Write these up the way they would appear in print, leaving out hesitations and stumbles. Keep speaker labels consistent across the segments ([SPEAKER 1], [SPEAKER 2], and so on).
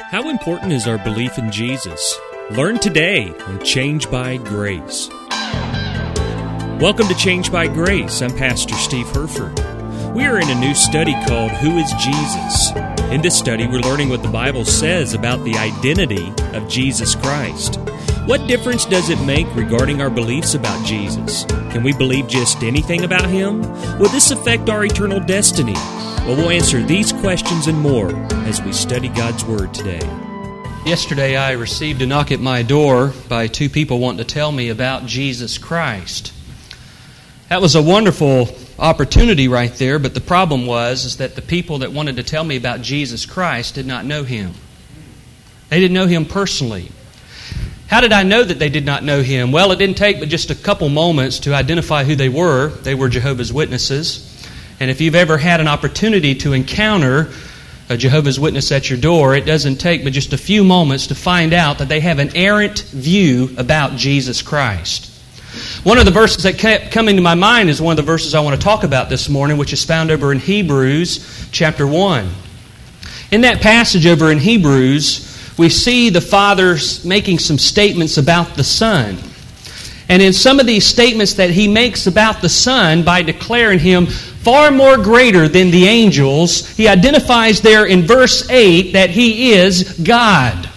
[SPEAKER 1] How important is our belief in Jesus? Learn today on Change by Grace. Welcome to Change by Grace. I'm Pastor Steve Herford. We are in a new study called Who is Jesus? In this study, we're learning what the Bible says about the identity of Jesus Christ. What difference does it make regarding our beliefs about Jesus? Can we believe just anything about Him? Will this affect our eternal destiny? Well, we'll answer these questions and more as we study God's Word today.
[SPEAKER 2] Yesterday I received a knock at my door by two people wanting to tell me about Jesus Christ. That was a wonderful opportunity right there, but the problem was that the people that wanted to tell me about Jesus Christ did not know Him. They didn't know Him personally. How did I know that they did not know Him? Well, it didn't take but just a couple moments to identify who they were. They were Jehovah's Witnesses. And if you've ever had an opportunity to encounter a Jehovah's Witness at your door, it doesn't take but just a few moments to find out that they have an errant view about Jesus Christ. One of the verses that kept coming to my mind is one of the verses I want to talk about this morning, which is found over in Hebrews chapter 1. In that passage over in Hebrews, we see the Father making some statements about the Son. And in some of these statements that He makes about the Son, by declaring Him far more greater than the angels, He identifies there in verse 8 that He is God.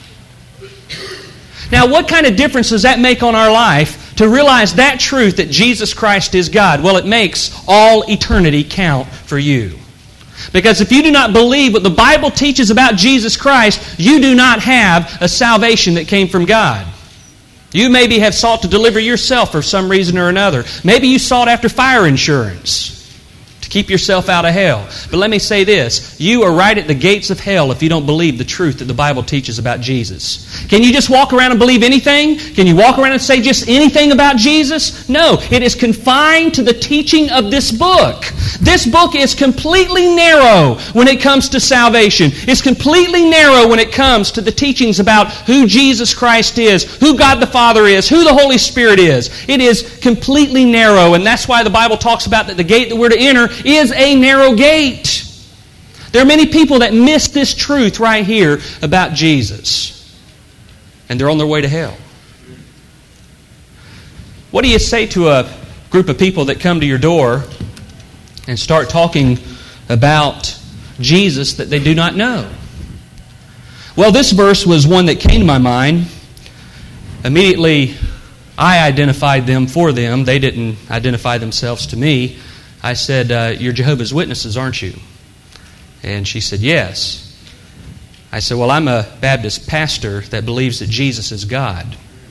[SPEAKER 2] Now, what kind of difference does that make on our life to realize that truth that Jesus Christ is God? Well, it makes all eternity count for you. Because if you do not believe what the Bible teaches about Jesus Christ, you do not have a salvation that came from God. You maybe have sought to deliver yourself for some reason or another. Maybe you sought after fire insurance to keep yourself out of hell. But let me say this, you are right at the gates of hell if you don't believe the truth that the Bible teaches about Jesus. Can you just walk around and believe anything? Can you walk around and say just anything about Jesus? No, it is confined to the teaching of this book. This book is completely narrow when it comes to salvation. It's completely narrow when it comes to the teachings about who Jesus Christ is, who God the Father is, who the Holy Spirit is. It is completely narrow, and that's why the Bible talks about that the gate that we're to enter is a narrow gate. There are many people that miss this truth right here about Jesus, and they're on their way to hell. What do you say to a group of people that come to your door and start talking about Jesus that they do not know? Well, this verse was one that came to my mind. Immediately, I identified them for them. They didn't identify themselves to me. I said, you're Jehovah's Witnesses, aren't you? And she said, yes. I said, well, I'm a Baptist pastor that believes that Jesus is God.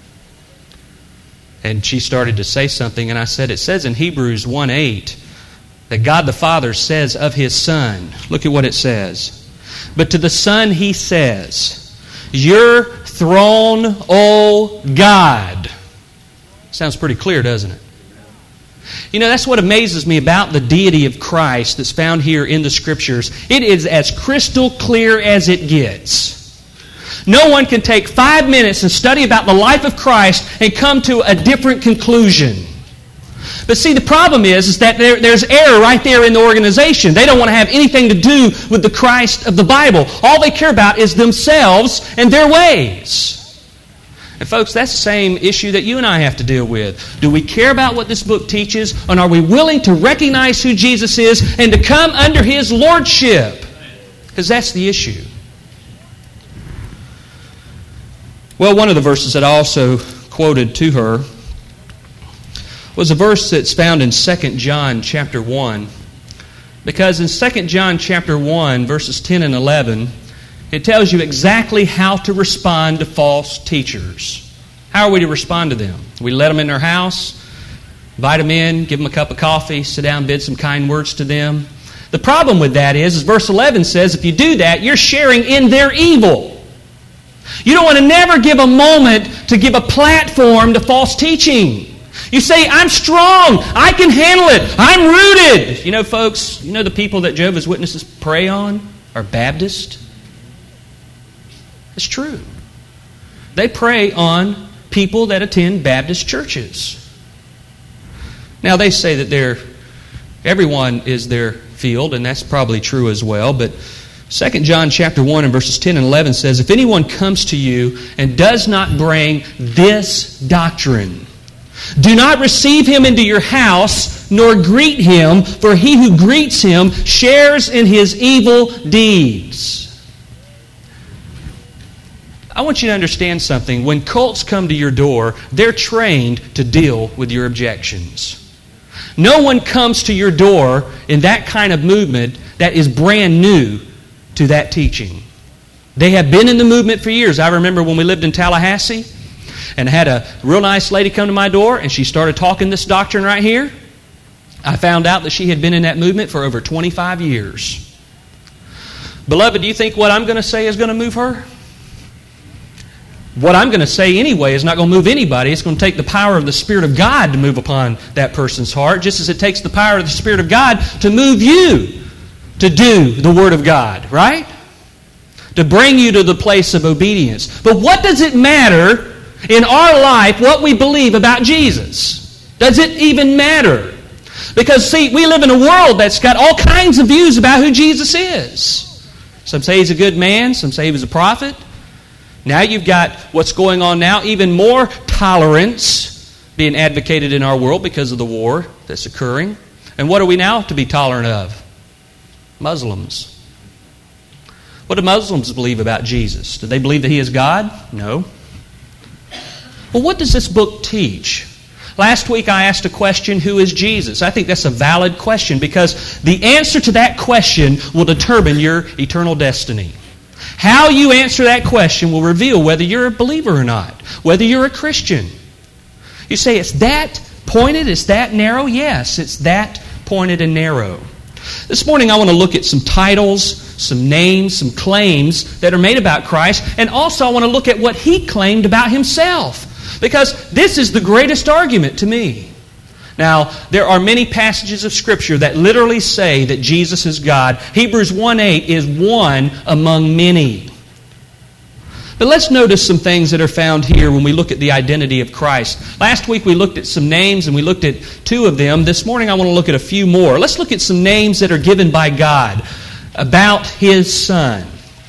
[SPEAKER 2] And she started to say something, and I said, it says in Hebrews 1:8 that God the Father says of His Son, look at what it says, but to the Son He says, your throne, O God. Sounds pretty clear, doesn't it? You know, that's what amazes me about the deity of Christ that's found here in the Scriptures. It is as crystal clear as it gets. No one can take 5 minutes and study about the life of Christ and come to a different conclusion. But see, the problem is that there's error right there in the organization. They don't want to have anything to do with the Christ of the Bible. All they care about is themselves and their ways. And folks, that's the same issue that you and I have to deal with. Do we care about what this book teaches, and are we willing to recognize who Jesus is and to come under His lordship? Because that's the issue. Well, one of the verses that I also quoted to her was a verse that's found in 2 John chapter 1. Because in 2 John chapter 1, verses 10 and 11, it tells you exactly how to respond to false teachers. How are we to respond to them? We let them in their house, invite them in, give them a cup of coffee, sit down, bid some kind words to them. The problem with that is verse 11 says, if you do that, you're sharing in their evil. You don't want to never give a moment to give a platform to false teaching. You say, I'm strong, I can handle it, I'm rooted. You know, folks, you know the people that Jehovah's Witnesses prey on are Baptists? It's true. They prey on people that attend Baptist churches. Now, they say that everyone is their field, and that's probably true as well, but 2 John chapter 1 and verses 10 and 11 says, "If anyone comes to you and does not bring this doctrine, do not receive him into your house, nor greet him, for he who greets him shares in his evil deeds." I want you to understand something. When cults come to your door, they're trained to deal with your objections. No one comes to your door in that kind of movement that is brand new to that teaching. They have been in the movement for years. I remember when we lived in Tallahassee and I had a real nice lady come to my door and she started talking this doctrine right here. I found out that she had been in that movement for over 25 years. Beloved, do you think what I'm going to say is going to move her? What I'm going to say anyway is not going to move anybody. It's going to take the power of the Spirit of God to move upon that person's heart, just as it takes the power of the Spirit of God to move you to do the Word of God, right? To bring you to the place of obedience. But what does it matter in our life what we believe about Jesus? Does it even matter? Because, see, we live in a world that's got all kinds of views about who Jesus is. Some say he's a good man. Some say he was a prophet. Now you've got what's going on now, even more tolerance being advocated in our world because of the war that's occurring. And what are we now to be tolerant of? Muslims. What do Muslims believe about Jesus? Do they believe that he is God? No. Well, what does this book teach? Last week I asked a question, who is Jesus? I think that's a valid question because the answer to that question will determine your eternal destiny. How you answer that question will reveal whether you're a believer or not, whether you're a Christian. You say, it's that pointed, it's that narrow? Yes, it's that pointed and narrow. This morning I want to look at some titles, some names, some claims that are made about Christ, and also I want to look at what he claimed about himself. Because this is the greatest argument to me. Now, there are many passages of Scripture that literally say that Jesus is God. Hebrews 1:8 is one among many. But let's notice some things that are found here when we look at the identity of Christ. Last week we looked at some names and we looked at two of them. This morning I want to look at a few more. Let's look at some names that are given by God about His Son.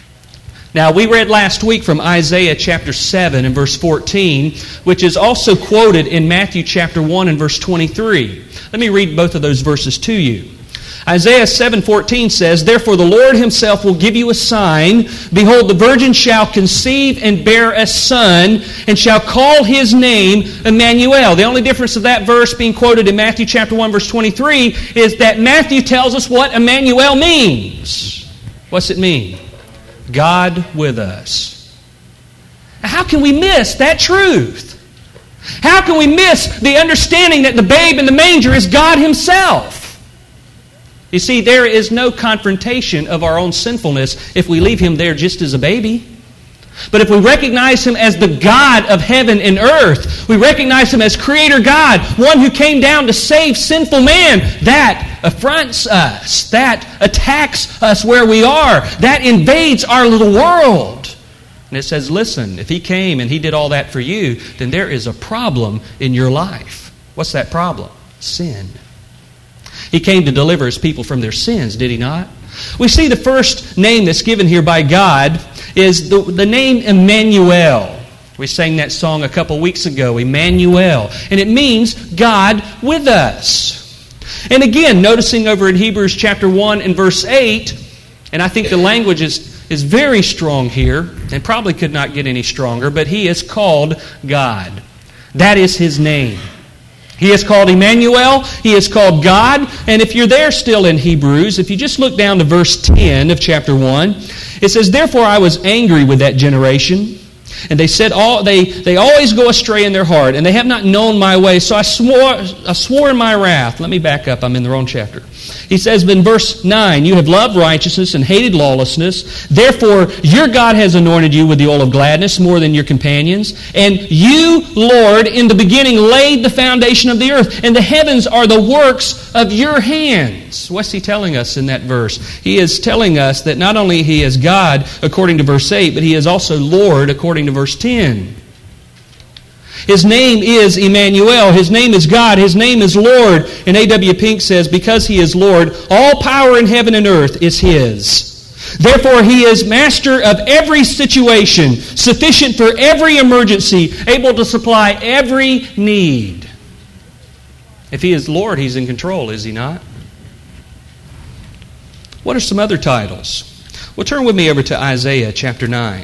[SPEAKER 2] Now, we read last week from Isaiah chapter 7 and verse 14, which is also quoted in Matthew chapter 1 and verse 23. Let me read both of those verses to you. Isaiah 7:14 says, "Therefore the Lord Himself will give you a sign. Behold, the virgin shall conceive and bear a son, and shall call His name Emmanuel." The only difference of that verse being quoted in Matthew chapter 1 verse 23 is that Matthew tells us what Emmanuel means. What's it mean? God with us. How can we miss that truth? How can we miss the understanding that the babe in the manger is God Himself? You see, there is no confrontation of our own sinfulness if we leave Him there just as a baby. But if we recognize Him as the God of heaven and earth, we recognize Him as Creator God, one who came down to save sinful man, that affronts us, that attacks us where we are, that invades our little world. And it says, listen, if He came and He did all that for you, then there is a problem in your life. What's that problem? Sin. He came to deliver His people from their sins, did He not? We see the first name that's given here by God is the name Emmanuel. We sang that song a couple weeks ago, Emmanuel. And it means God with us. And again, noticing over in Hebrews chapter 1 and verse 8, and I think the language is very strong here, and probably could not get any stronger, but He is called God. That is His name. He is called Emmanuel. He is called God. And if you're there still in Hebrews, if you just look down to verse 10 of chapter 1, it says, "Therefore I was angry with that generation, and they said they always go astray in their heart, and they have not known my way. So I swore in my wrath." Let me back up. I'm in the wrong chapter. He says in verse 9, "You have loved righteousness and hated lawlessness. Therefore your God has anointed you with the oil of gladness more than your companions. And you, Lord, in the beginning laid the foundation of the earth, and the heavens are the works of your hands." What's He telling us in that verse? He is telling us that not only He is God, according to verse 8, but He is also Lord, according to verse 10. His name is Emmanuel. His name is God. His name is Lord. And A.W. Pink says, because He is Lord, all power in heaven and earth is His. Therefore, He is master of every situation, sufficient for every emergency, able to supply every need. If He is Lord, He's in control, is He not? What are some other titles? Well, turn with me over to Isaiah chapter 9.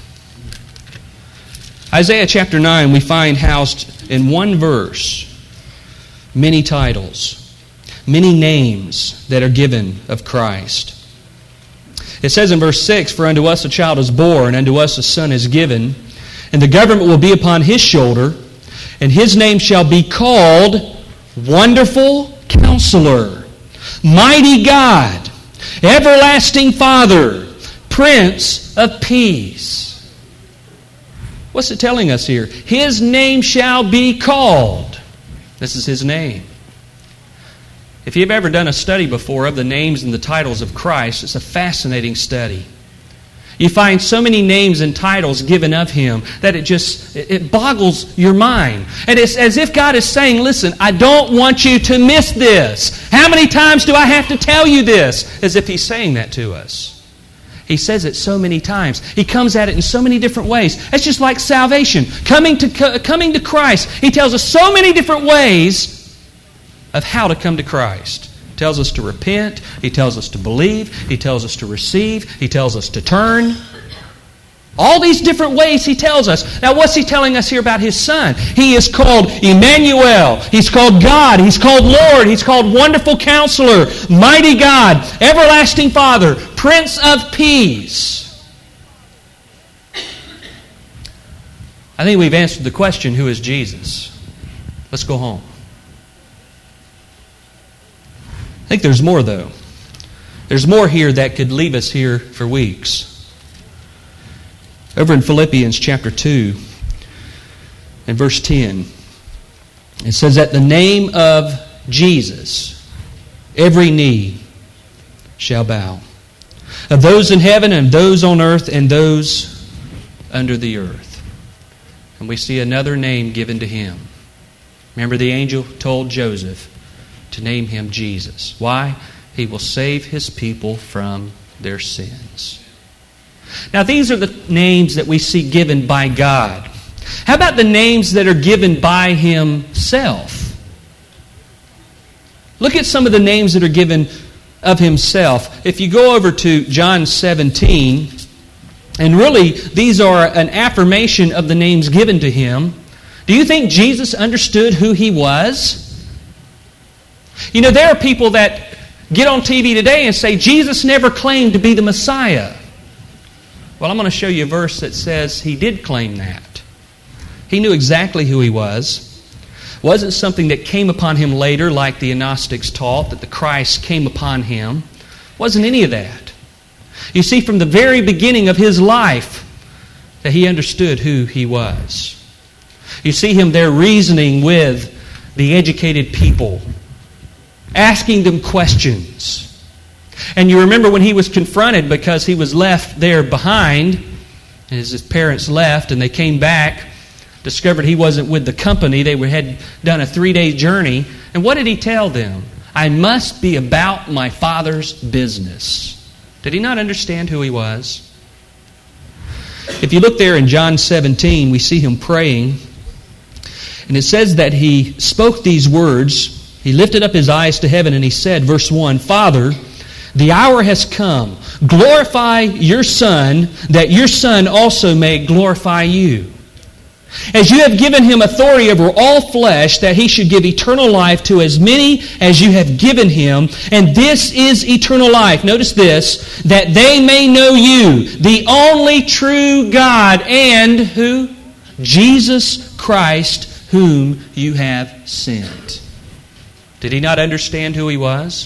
[SPEAKER 2] Isaiah chapter 9, we find housed in one verse many titles, many names that are given of Christ. It says in verse 6, "For unto us a child is born, unto us a son is given, and the government will be upon His shoulder, and His name shall be called Wonderful Counselor, Mighty God, Everlasting Father, Prince of Peace." What's it telling us here? His name shall be called. This is His name. If you've ever done a study before of the names and the titles of Christ, it's a fascinating study. You find so many names and titles given of Him that it boggles your mind. And it's as if God is saying, listen, I don't want you to miss this. How many times do I have to tell you this? As if He's saying that to us. He says it so many times. He comes at it in so many different ways. It's just like salvation. Coming to Christ. He tells us so many different ways of how to come to Christ. He tells us to repent. He tells us to believe. He tells us to receive. He tells us to turn. All these different ways He tells us. Now what's He telling us here about His Son? He is called Emmanuel. He's called God. He's called Lord. He's called Wonderful Counselor, Mighty God, Everlasting Father, Prince of Peace. I think we've answered the question, who is Jesus? Let's go home. I think there's more, though. There's more here that could leave us here for weeks. Over in Philippians chapter 2 and verse 10, it says, "At the name of Jesus, every knee shall bow, of those in heaven and those on earth and those under the earth." And we see another name given to Him. Remember, the angel told Joseph to name Him Jesus. Why? He will save His people from their sins. Now, these are the names that we see given by God. How about the names that are given by Himself? Look at some of the names that are given of Himself. If you go over to John 17, and really these are an affirmation of the names given to Him. Do you think Jesus understood who He was? You know, there are people that get on TV today and say, Jesus never claimed to be the Messiah. Well, I'm going to show you a verse that says He did claim that. He knew exactly who He was. It wasn't something that came upon Him later, like the Gnostics taught, that the Christ came upon Him. It wasn't any of that. You see, from the very beginning of His life, that He understood who He was. You see Him there reasoning with the educated people, asking them questions. And you remember when He was confronted because He was left there behind, and as His parents left and they came back, discovered He wasn't with the company. They had done a 3-day journey. And what did He tell them? I must be about my Father's business. Did He not understand who He was? If you look there in John 17, we see Him praying. And it says that He spoke these words. He lifted up His eyes to heaven and He said, verse 1, Father, the hour has come. Glorify your Son, that your Son also may glorify you. As you have given Him authority over all flesh, that He should give eternal life to as many as you have given Him. And this is eternal life. Notice this, that they may know you, the only true God, and who? Jesus Christ, whom you have sent. Did He not understand who He was?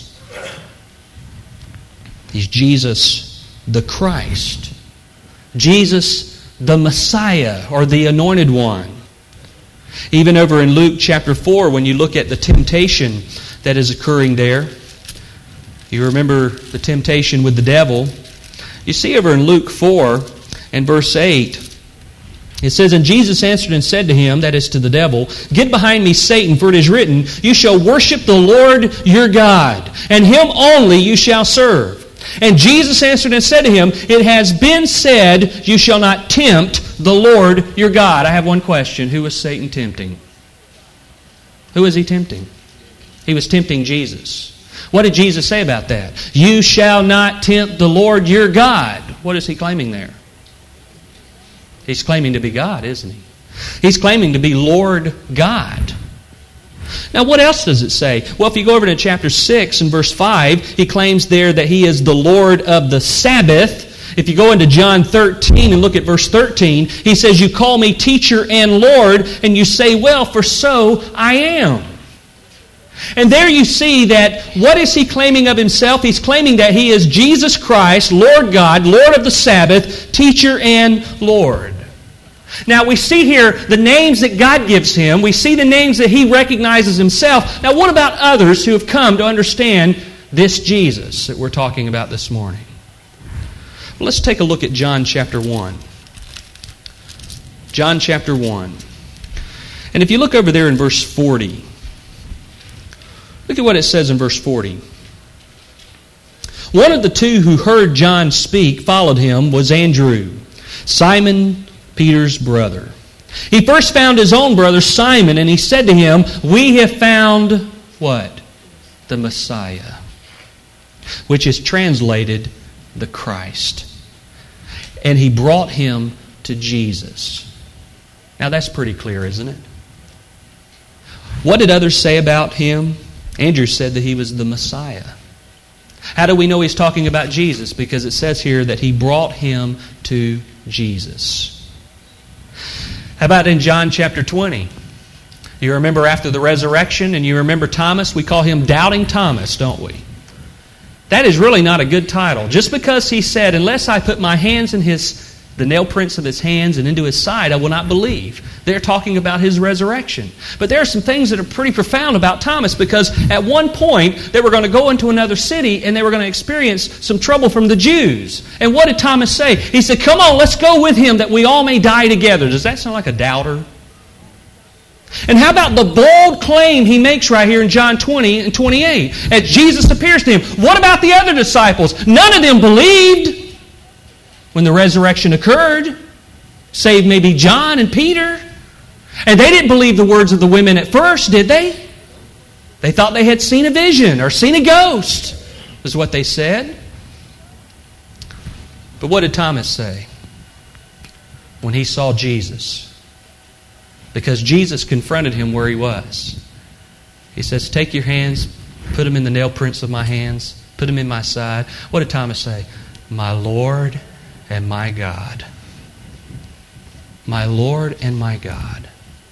[SPEAKER 2] He's Jesus the Christ. Jesus the Messiah, or the Anointed One. Even over in Luke chapter 4, when you look at the temptation that is occurring there, you remember the temptation with the devil. You see over in Luke 4 and verse 8, it says, And Jesus answered and said to him, that is to the devil, Get behind me, Satan, for it is written, You shall worship the Lord your God, and Him only you shall serve. And Jesus answered and said to him, It has been said, You shall not tempt the Lord your God. I have one question. Who was Satan tempting? Who was he tempting? He was tempting Jesus. What did Jesus say about that? You shall not tempt the Lord your God. What is he claiming there? He's claiming to be God, isn't he? He's claiming to be Lord God. Now, what else does it say? Well, if you go over to chapter 6 and verse 5, he claims there that he is the Lord of the Sabbath. If you go into John 13 and look at verse 13, he says, You call me teacher and Lord, and you say, Well, for so I am. And there you see that, what is he claiming of himself? He's claiming that he is Jesus Christ, Lord God, Lord of the Sabbath, teacher and Lord. Now we see here the names that God gives him. We see the names that he recognizes himself. Now what about others who have come to understand this Jesus that we're talking about this morning? Well, let's take a look at John chapter 1. John chapter 1. And if you look over there in verse 40, look at what it says in verse 40. One of the two who heard John speak followed him was Andrew, Simon Peter's brother. He first found his own brother Simon, and he said to him, We have found what? The Messiah, which is translated the Christ. And he brought him to Jesus. Now that's pretty clear, isn't it? What did others say about him? Andrew said that he was the Messiah. How do we know he's talking about Jesus? Because it says here that he brought him to Jesus. How about in John chapter 20? You remember after the resurrection, and you remember Thomas? We call him Doubting Thomas, don't we? That is really not a good title. Just because he said, Unless I put my hands in the nail prints of his hands and into his side, I will not believe. They're talking about his resurrection. But there are some things that are pretty profound about Thomas, because at one point they were going to go into another city and they were going to experience some trouble from the Jews. And what did Thomas say? He said, Come on, let's go with him that we all may die together. Does that sound like a doubter? And how about the bold claim he makes right here in John 20 and 28 as Jesus appears to him? What about the other disciples? None of them believed when the resurrection occurred, save maybe John and Peter. And they didn't believe the words of the women at first, did they? They thought they had seen a vision or seen a ghost, is what they said. But what did Thomas say when he saw Jesus? Because Jesus confronted him where he was. He says, Take your hands, put them in the nail prints of my hands, put them in my side. What did Thomas say? My Lord and my God. My Lord and my God.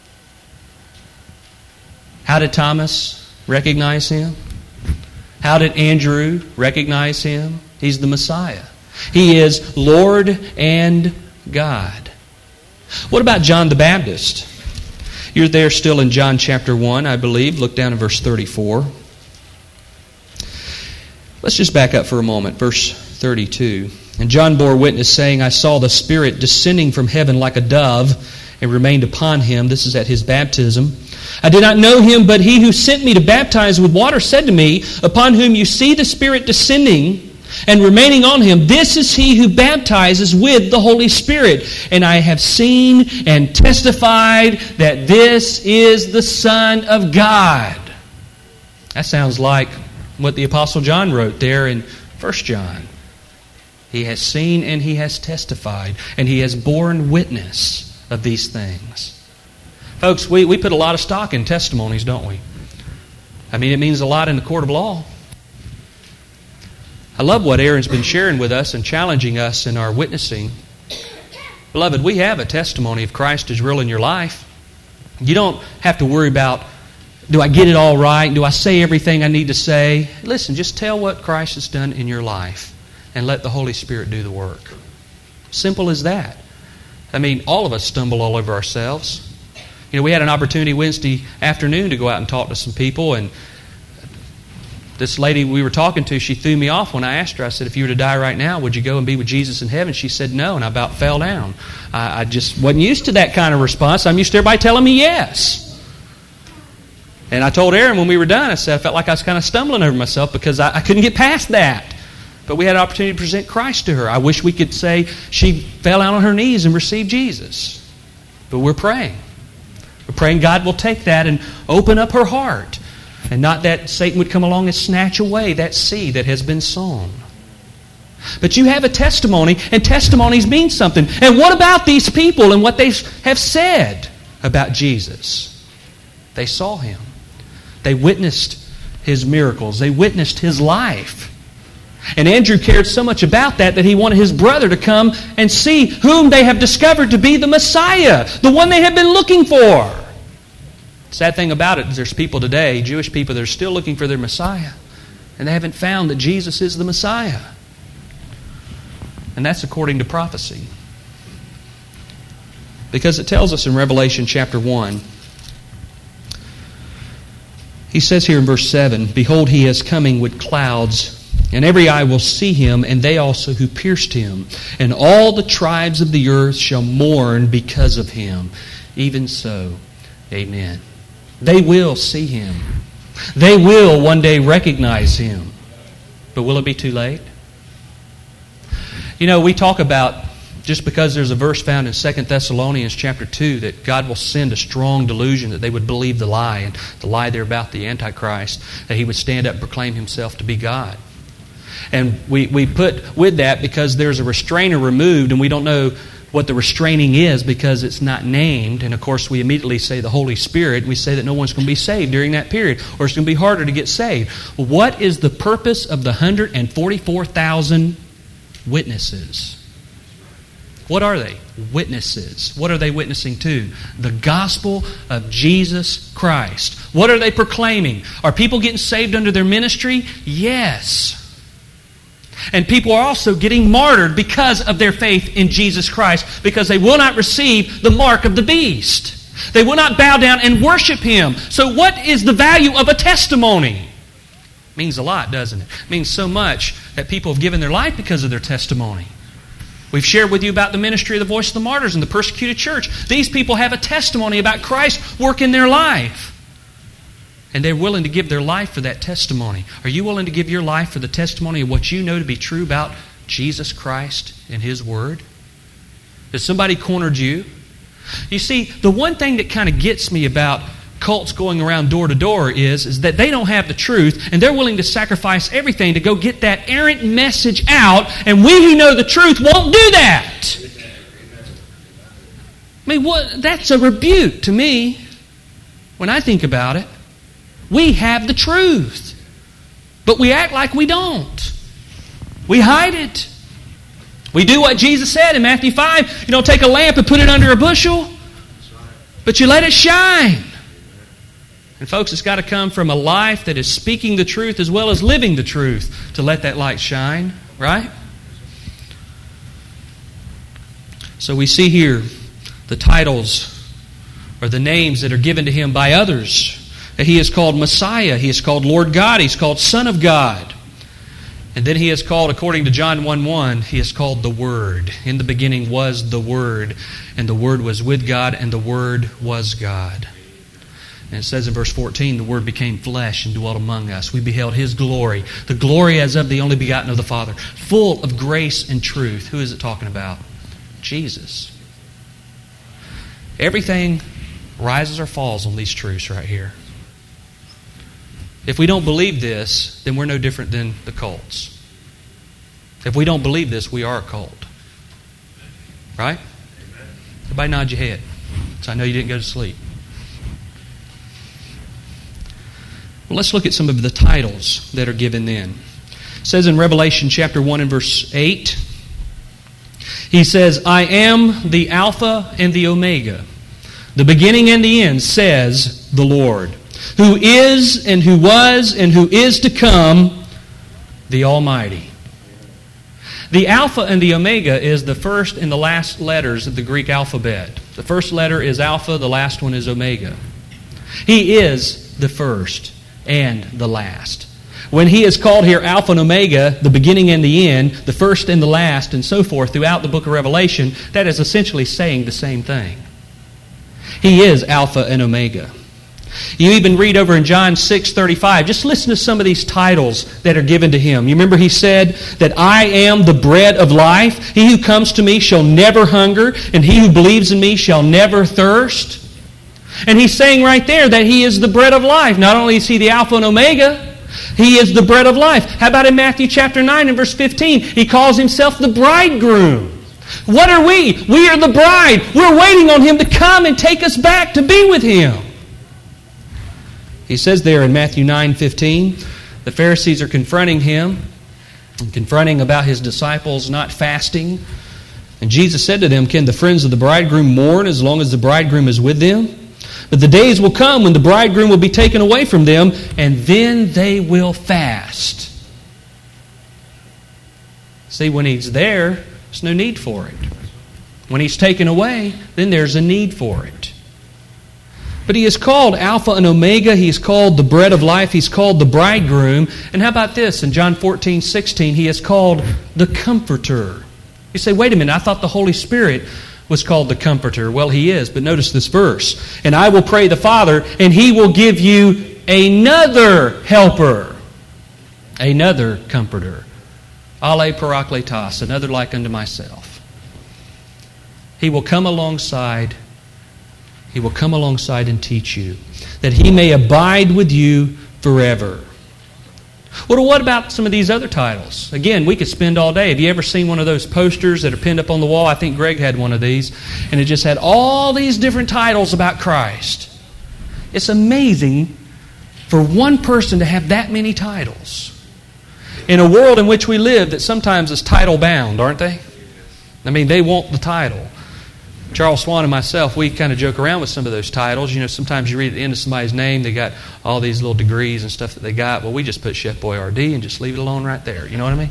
[SPEAKER 2] How did Thomas recognize him? How did Andrew recognize him? He's the Messiah. He is Lord and God. What about John the Baptist? You're there still in John chapter 1, I believe. Look down at verse 34. Let's just back up for a moment. Verse 32. And John bore witness, saying, I saw the Spirit descending from heaven like a dove, and remained upon him. This is at his baptism. I did not know him, but he who sent me to baptize with water said to me, Upon whom you see the Spirit descending and remaining on him, this is he who baptizes with the Holy Spirit. And I have seen and testified that this is the Son of God. That sounds like what the Apostle John wrote there in 1 John. He has seen and he has testified, and he has borne witness of these things. Folks, we put a lot of stock in testimonies, don't we? I mean, it means a lot in the court of law. I love what Aaron's been sharing with us and challenging us in our witnessing. Beloved, we have a testimony of Christ is real in your life. You don't have to worry about, do I get it all right? Do I say everything I need to say? Listen, just tell what Christ has done in your life and let the Holy Spirit do the work. Simple as that. I mean, all of us stumble all over ourselves. You know, we had an opportunity Wednesday afternoon to go out and talk to some people, and this lady we were talking to, she threw me off when I asked her. I said, if you were to die right now, would you go and be with Jesus in heaven? She said no, and I about fell down. I just wasn't used to that kind of response. I'm used to everybody telling me yes. And I told Aaron when we were done, I said I felt like I was kind of stumbling over myself because I couldn't get past that. But we had an opportunity to present Christ to her. I wish we could say she fell out on her knees and received Jesus. But we're praying. We're praying God will take that and open up her heart. And not that Satan would come along and snatch away that seed that has been sown. But you have a testimony, and testimonies mean something. And what about these people and what they have said about Jesus? They saw Him. They witnessed His miracles. They witnessed His life. And Andrew cared so much about that he wanted his brother to come and see whom they have discovered to be the Messiah, the one they have been looking for. Sad thing about it is there's people today, Jewish people, that are still looking for their Messiah. And they haven't found that Jesus is the Messiah. And that's according to prophecy. Because it tells us in Revelation chapter 1, he says here in verse 7, "Behold, He is coming with clouds, and every eye will see Him, and they also who pierced Him. And all the tribes of the earth shall mourn because of Him. Even so, amen." They will see Him. They will one day recognize Him. But will it be too late? You know, we talk about, just because there's a verse found in 2 Thessalonians chapter 2 that God will send a strong delusion that they would believe the lie, and the lie there about the Antichrist, that he would stand up and proclaim himself to be God. And we put with that because there's a restrainer removed, and we don't know what the restraining is because it's not named. And of course we immediately say the Holy Spirit. We say that no one's going to be saved during that period, or it's going to be harder to get saved. What is the purpose of the 144,000 witnesses? What are they? Witnesses. What are they witnessing to? The gospel of Jesus Christ. What are they proclaiming? Are people getting saved under their ministry? Yes. And people are also getting martyred because of their faith in Jesus Christ, because they will not receive the mark of the beast. They will not bow down and worship Him. So what is the value of a testimony? It means a lot, doesn't it? It means so much that people have given their life because of their testimony. We've shared with you about the ministry of the Voice of the Martyrs and the persecuted church. These people have a testimony about Christ's work in their life. And they're willing to give their life for that testimony. Are you willing to give your life for the testimony of what you know to be true about Jesus Christ and His Word? Has somebody cornered you? You see, the one thing that kind of gets me about cults going around door to door is that they don't have the truth, and they're willing to sacrifice everything to go get that errant message out, and we who know the truth won't do that. I mean, that's a rebuke to me when I think about it. We have the truth, but we act like we don't. We hide it. We do what Jesus said in Matthew 5. You don't take a lamp and put it under a bushel, but you let it shine. And folks, it's got to come from a life that is speaking the truth as well as living the truth to let that light shine, right? So we see here the titles or the names that are given to Him by others. That He is called Messiah, He is called Lord God, He's called Son of God. And then He is called, according to John 1:1, He is called the Word. In the beginning was the Word, and the Word was with God, and the Word was God. And it says in verse 14, the Word became flesh and dwelt among us. We beheld His glory, the glory as of the only begotten of the Father, full of grace and truth. Who is it talking about? Jesus. Everything rises or falls on these truths right here. If we don't believe this, then we're no different than the cults. If we don't believe this, we are a cult. Right? Everybody nod your head, so I know you didn't go to sleep. Well, let's look at some of the titles that are given then. It says in Revelation chapter 1 and verse 8, He says, "I am the Alpha and the Omega, the beginning and the end, says the Lord, who is and who was and who is to come, the Almighty." The Alpha and the Omega is the first and the last letters of the Greek alphabet. The first letter is Alpha, the last one is Omega. He is the first and the last. When He is called here Alpha and Omega, the beginning and the end, the first and the last, and so forth throughout the book of Revelation, that is essentially saying the same thing. He is Alpha and Omega. You even read over in John 6:35. Just listen to some of these titles that are given to him. You remember he said that I am the bread of life. He who comes to me shall never hunger, and he who believes in me shall never thirst. And he's saying right there that he is the bread of life. Not only is he the Alpha and Omega, he is the bread of life. How about in Matthew chapter 9 and verse 15? He calls himself the bridegroom. What are we? We are the bride. We're waiting on him to come and take us back to be with him. He says there in Matthew 9:15, the Pharisees are confronting him and confronting about his disciples not fasting. And Jesus said to them, can the friends of the bridegroom mourn as long as the bridegroom is with them? But the days will come when the bridegroom will be taken away from them, and then they will fast. See, when he's there, there's no need for it. When he's taken away, then there's a need for it. But he is called Alpha and Omega. He's called the bread of life. He's called the bridegroom. And how about this? In John 14:16, he is called the Comforter. You say, wait a minute, I thought the Holy Spirit was called the Comforter. Well, he is, but notice this verse. And I will pray the Father, and he will give you another helper, another Comforter. Ale parakletos, another like unto myself. He will come alongside. He will come alongside and teach you, that he may abide with you forever. Well, what about some of these other titles? Again, we could spend all day. Have you ever seen one of those posters that are pinned up on the wall? I think Greg had one of these. And it just had all these different titles about Christ. It's amazing for one person to have that many titles. In a world in which we live that sometimes is title bound, aren't they? I mean, they want the title. Charles Swan and myself, we kind of joke around with some of those titles. You know, sometimes you read at the end of somebody's name, they got all these little degrees and stuff that they got. Well, we just put Chef Boyardee and just leave it alone right there. You know what I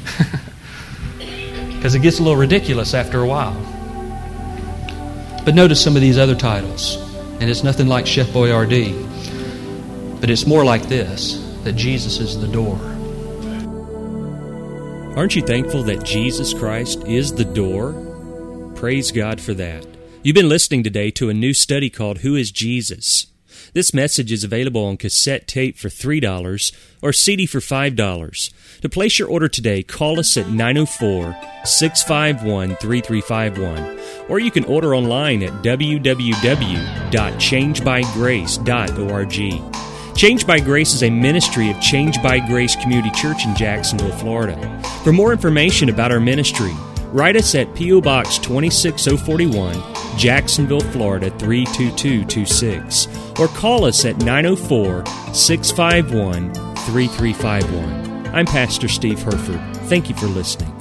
[SPEAKER 2] mean? Because it gets a little ridiculous after a while. But notice some of these other titles. And it's nothing like Chef Boyardee. But it's more like this, that Jesus is the door.
[SPEAKER 1] Aren't you thankful that Jesus Christ is the door? Praise God for that. You've been listening today to a new study called Who is Jesus? This message is available on cassette tape for $3 or CD for $5. To place your order today, call us at 904-651-3351. Or you can order online at www.changebygrace.org. Change by Grace is a ministry of Change by Grace Community Church in Jacksonville, Florida. For more information about our ministry, write us at P.O. Box 26041, Jacksonville, Florida 32226, or call us at 904-651-3351. I'm Pastor Steve Herford. Thank you for listening.